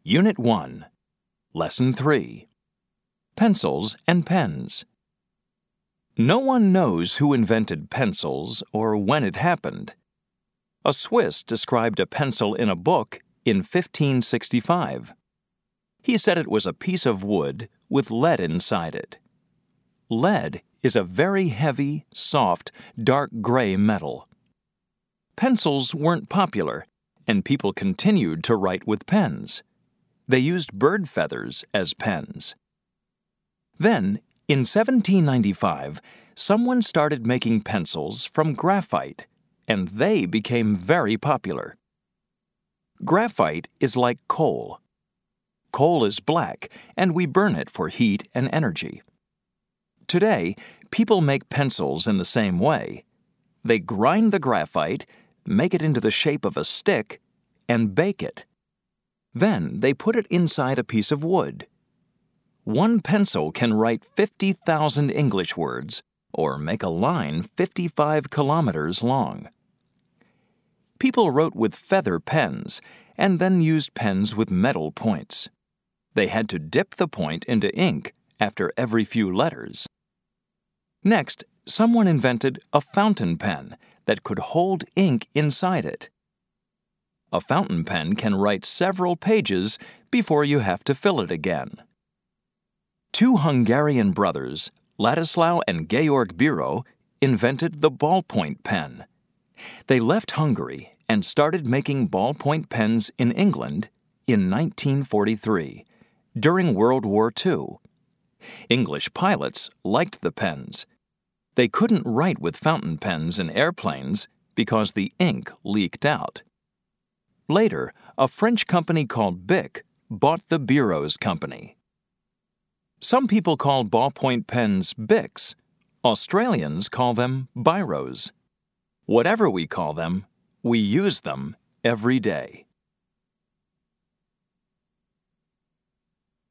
Unit 1, Lesson 3, Pencils and Pens. No one knows who invented pencils or when it happened. A Swiss described a pencil in a book in 1565. He said it was a piece of wood with lead inside it. Lead is a very heavy, soft, dark gray metal. Pencils weren't popular, and people continued to write with pens. They used bird feathers as pens. Then, in 1795, someone started making pencils from graphite, and they became very popular. Graphite is like coal. Coal is black, and we burn it for heat and energy. Today, people make pencils in the same way. They grind the graphite, make it into the shape of a stick, and bake it. Then they put it inside a piece of wood. One pencil can write 50,000 English words, or make a line 55 kilometers long. People wrote with feather pens, and then used pens with metal points. They had to dip the point into ink after every few letters. Next, someone invented a fountain pen that could hold ink inside it. A fountain pen can write several pages before you have to fill it again. Two Hungarian brothers, Ladislaus and Georg Biro, invented the ballpoint pen. They left Hungary and started making ballpoint pens in England in 1943, during World War II. English pilots liked the pens. They couldn't write with fountain pens in airplanes because the ink leaked out. Later, a French company called Bic bought the Biro's company. Some people call ballpoint pens Bics. Australians call them Biros. Whatever we call them, we use them every day.